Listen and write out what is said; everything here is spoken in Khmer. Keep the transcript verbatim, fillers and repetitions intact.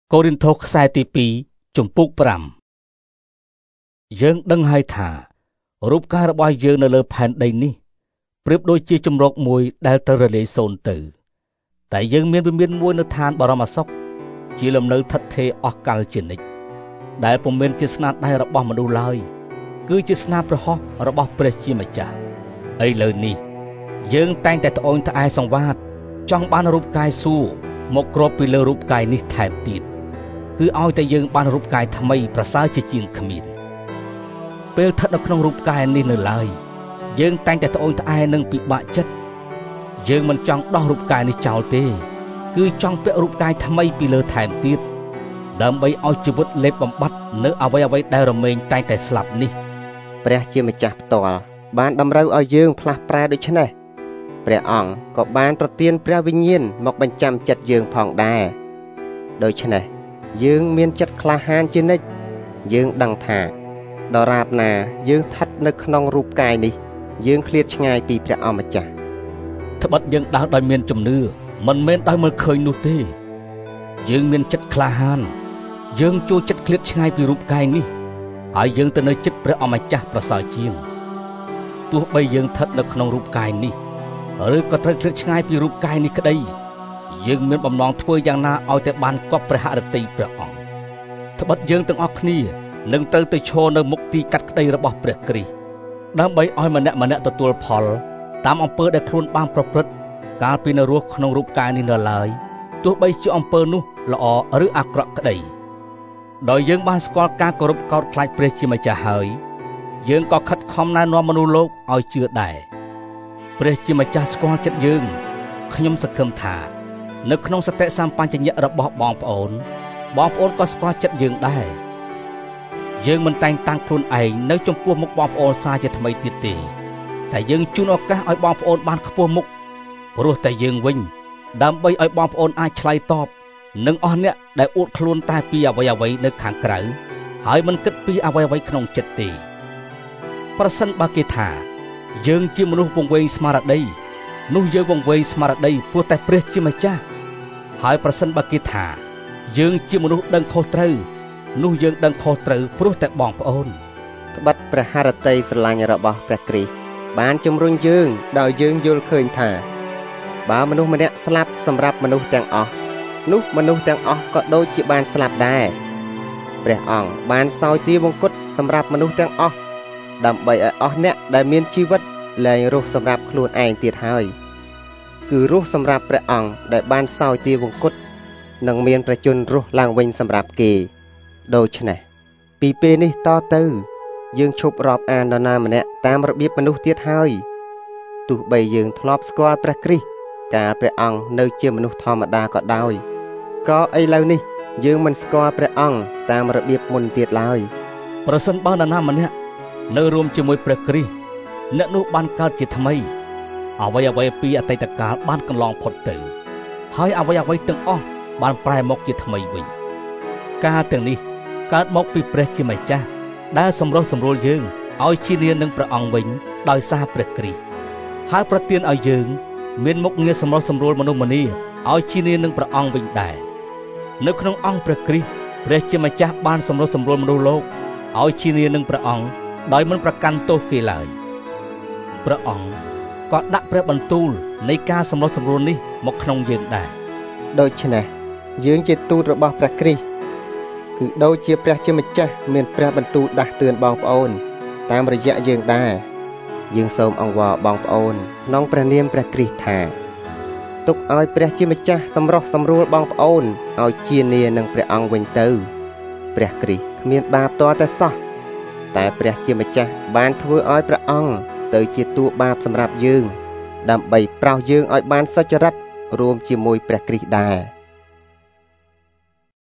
កូរិនថូសខ្សែទីពីរជំពូកប្រាំយើងដឹងហើយថារូបកាយរបស់យើងនៅលើផែនដីនេះប្រៀបដូចជាជំរកមួយដែលត្រូវរលាយសូន្យទៅតែយើងមានវិមានមួយនៅឋានបរមសុខជាលំនៅឋិតថេរអស់កលជានិច្ចដែលពុំមែនជាស្នាដៃរបស់មនុស្សឡើយគឺជាស្នាព្រះហស្ថរបស់ព្រះជាម្ចាស់ឥឡូវនេះយើងតែងតែត្អូញត្អែសង្វាតចង់បានរូបកាយសួគ៌មកគ្របពីលើរូបកាយនេះថែមទៀតគឺឲ្យតែយើងបានរូបកាយថ្មីប្រសើរជាជាងគ្មានពេលស្ថិតនៅក្នុងរូបកាយនេះនៅឡើយយើងតែងតែត្អូញត្អែនឹងពិបាកចិត្តយើងមិនចង់ដោះរូបកាយនេះចោលទេគឺចង់ពាក់រូបកាយថ្មីពីលើថែមទៀតដើម្បីឲ្យជីវិតលេបបំបត្តិនៅអ្វីអ្វីដែលរមែងតែងតែស្លាប់នេះព្រះជាម្ចាស់ផ្ទាល់បានតម្រូវឲ្យយើងផ្លាស់ប្រែដូច្នេះព្រះអង្គក៏បានប្រទានព្រះវិញ្ញាណមកបញ្ចាំចិត្តយើងផងដែរដូច្នេះយើងមានចិត្តក្លាហានជានិច្ចយើងដឹងថាដរាបណាយើងស្ថិតនៅក្នុងរូបកាយនេះយើងឃ្លាតឆ្ងាយពីព្រះអម្ចាស់ត្បិតយើងដើរដោយមានជំនឿមិនមែនដោយមើលឃើញនោះទេយើងមានចិត្តក្លាហានយើងចូលចិត្តឃ្លាតឆ្ងាយពីរូបកាយនេះហើយយើងទៅនៅចិត្តព្រះអម្ចាស់ប្រសើរជាងទោះបីយើងស្ថិតនៅក្នុងរូបកាយនេះឬក៏ត្រូវឃ្លាតឆ្ងាយពីរូបកាយនេះក្តីយើងមានបំណងធ្វើយ៉ាងណាឲ្យតែបានគប់ព្រះហឫទ័យព្រះអង្គត្បិតយើងទាំងអស់គ្នានឹងទៅទៅឈរនៅមុខទីកាត់ក្តីរបស់ព្រះគ្រីស្ទដើម្បីឲ្យម្នាក់ម្នាក់ទទួលផលតាមអំពើដែលខ្លួនបានប្រព្រឹត្តកាលពីនៅរស់ក្នុងរូបកាយនេះនៅឡើយទោះបីជាអំពើនោះល្អឬអាក្រក់ក្តីដោយយើងបានស្គាល់ការគោរពកោតខ្លាចព្រះជាម្ចាស់ហើយយើងក៏ខិតខំណែនាំមនុស្សលោកឲ្យជឿដែរព្រះជាម្ចាស់ស្គាល់ចិត្តយើងខ្ញុំសង្ឃឹមថានៅក្នុងសតិសម្បញ្ញៈរបស់បងប្អូនបងប្អូនក៏ស្គាល់ចិត្តយើងដែរយើងមិនតែងតាំងខ្លួនឯងនៅចំពោះមុខបងប្អូនសារជាថ្មីទៀតទេតែយើងជូនឱកាសឲ្យបងប្អូនបានខ្ពស់មុខព្រោះតែយើងវិញដើម្បីឲ្យបងប្អូនអាចឆ្លើយតបនឹងអស់អ្នកដែលអួតខ្លួនតែពីអ្វីអ្វីនៅខាងក្រៅហើយមិនគិតពីអ្វីអ្វីក្នុងចិត្តទេប្រសិនបើគេថាយើងជាមនុស្សវង្វេងស្មារតីនោះយើងវង្វេងស្មារតីព្រោះតែព្រះជាម្ចាស់ហើយប្រសិនបើគេថាយើងជាមនុស្សដឹងខុសត្រូវនោះយើងដឹងខុសត្រូវព្រោះតែបងប្អូនត្បិតព្រះハរតីស្រឡាញ់របស់ព្រះគ្រីស្ទបានជំរុញយើងដោយយើងយល់ឃើញថាបើមនុស្សម្នាក់ស្លាប់សម្រាប់មនុស្សទាំងអស់នោះមនុស្សទាំងអស់ក៏ដូចជាបានស្លាប់ដែរព្រះអង្គបានសោយទាវង្គតសម្រាប់មនុស្សទាំងអស់ដើម្បីឲ្យអស់អ្នកដែលមានជីវិតលែងរស់សម្រាប់ខ្លួនឯងទៀតហើយគឺរស់សម្រាប់ព្រះអង្គដែលបានសោយទាវង្គតនិងមានប្រជញ្ញរស់ឡើងវិញសម្រាប់គេដូច្នេះពីពេលនេះតទៅយើងឈប់រាប់អាននរណាម្នាក់តាមរបៀបមនុស្សទៀតហើយទោះបីយើងធ្លាប់ស្គាល់ព្រះគ្រីស្ទកាលព្រះអង្គនៅជាមនុស្សធម្មតាក៏ដោយក៏ឥឡូវនេះយើងមិនស្គាល់ព្រះអង្គតាមរបៀបមុនទៀតឡើយប្រសិនបើនរណាម្នាក់នៅរួមជាមួយព្រះគ្រីស្ទអ្នកនោះបានកើតជាថ្មីអ្វីអ្វីពីអតីតកាលបានកន្លងផុតទៅហើយអ្វីអ្វីទាំងអស់បានប្រែមកជាថ្មីវិញការទាំងនេះកើតមកពីព្រះជាម្ចាស់ដែលសម្រុះសម្រួលយើងឲ្យជានានឹងព្រះអង្គវិញដោយសារព្រះគ្រីស្ទហើយប្រទានឲ្យយើងមានមុខងារសម្រុះសម្រួលមនុស្សម្នាឲ្យជានានឹងព្រះអង្គវិញដែរនៅក្នុងអង្គព្រះគ្រីស្ទព្រះជាម្ចាស់បានសម្រុះសម្រួលមនុស្សលោកឲ្យជានានឹងព្រះអង្គដោយមិនប្រកាន់ទោសគេឡើយព្រះអង្គក៏ដាក់ព្រះបន្ទូលនៃការសម្រុះសម្រួលនេះមកក្នុងយើងដែរដូច្នេះយើងជាទូតរបស់ព្រះគ្រីស្ទគឺដូចជាព្រះជាម្ចាស់មានព្រះបន្ទូលដាស់តឿនបងប្អូនតាមរយៈយើងដែរយើងសូមអង្វរបងប្អូនក្នុងព្រះនាមព្រះគ្រីស្ទថាទុកឲ្យព្រះជាម្ចាស់សម្រុះសម្រួលបងប្អូនឲ្យជានានឹងព្រះអង្គវិញទៅព្រះគ្រីស្ទគ្មានបាបតតែសោះតែព្រះជាម្ចាស់បានធ្វើឲ្យព្រះអង្គទៅជាតួបាបសម្រាប់យើងដើម្បីប្រោសយើងឲ្យបានសុចរិតរួមជាមួយព្រះគ្រីស្ទដែរ